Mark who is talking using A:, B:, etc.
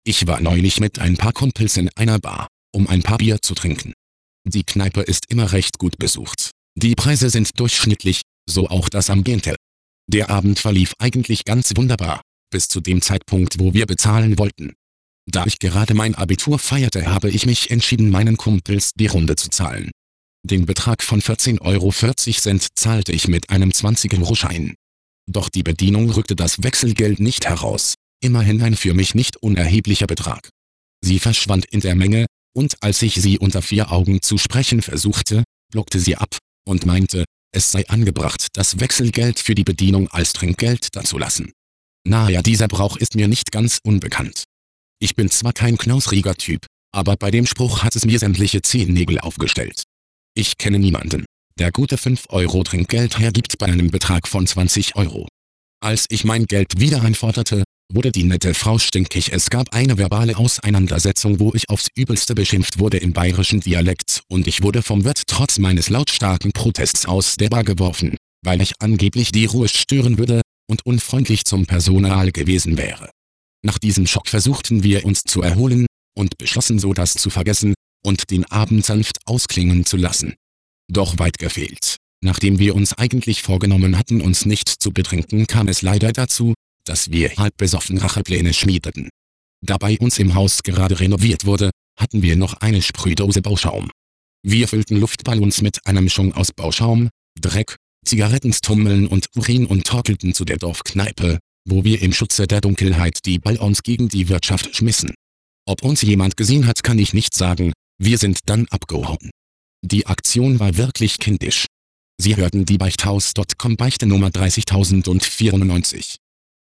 A: Ich war neulich mit ein paar Kumpels in einer Bar, um ein paar Bier zu trinken. Die Kneipe ist immer recht gut besucht. Die Preise sind durchschnittlich, so auch das Ambiente. Der Abend verlief eigentlich ganz wunderbar, bis zu dem Zeitpunkt, wo wir bezahlen wollten. Da ich gerade mein Abitur feierte, habe ich mich entschieden, meinen Kumpels die Runde zu zahlen. Den Betrag von 14,40 € zahlte ich mit einem 20-Euro-Schein. Doch die Bedienung rückte das Wechselgeld nicht heraus, immerhin ein für mich nicht unerheblicher Betrag. Sie verschwand in der Menge, und als ich sie unter 4 Augen zu sprechen versuchte, blockte sie ab und meinte, es sei angebracht, das Wechselgeld für die Bedienung als Trinkgeld dazulassen. Naja, dieser Brauch ist mir nicht ganz unbekannt. Ich bin zwar kein knausriger Typ, aber bei dem Spruch hat es mir sämtliche Zehennägel aufgestellt. Ich kenne niemanden, der gute 5 € Trinkgeld hergibt bei einem Betrag von 20 €. Als ich mein Geld wieder einforderte, wurde die nette Frau stinkig. Es gab eine verbale Auseinandersetzung, wo ich aufs Übelste beschimpft wurde im bayerischen Dialekt, und ich wurde vom Wirt trotz meines lautstarken Protests aus der Bar geworfen, weil ich angeblich die Ruhe stören würde und unfreundlich zum Personal gewesen wäre. Nach diesem Schock versuchten wir uns zu erholen und beschlossen so, das zu vergessen und den Abend sanft ausklingen zu lassen. Doch weit gefehlt. Nachdem wir uns eigentlich vorgenommen hatten, uns nicht zu betrinken, kam es leider dazu, dass wir halb besoffen Rachepläne schmiedeten. Da bei uns im Haus gerade renoviert wurde, hatten wir noch eine Sprühdose Bauschaum. Wir füllten Luftballons mit einer Mischung aus Bauschaum, Dreck, Zigarettenstummel und Urin und torkelten zu der Dorfkneipe, wo wir im Schutze der Dunkelheit die Ballons gegen die Wirtschaft schmissen. Ob uns jemand gesehen hat, kann ich nicht sagen, wir sind dann abgehauen. Die Aktion war wirklich kindisch. Sie hörten die Beichthaus.com Beichte Nummer 30.094.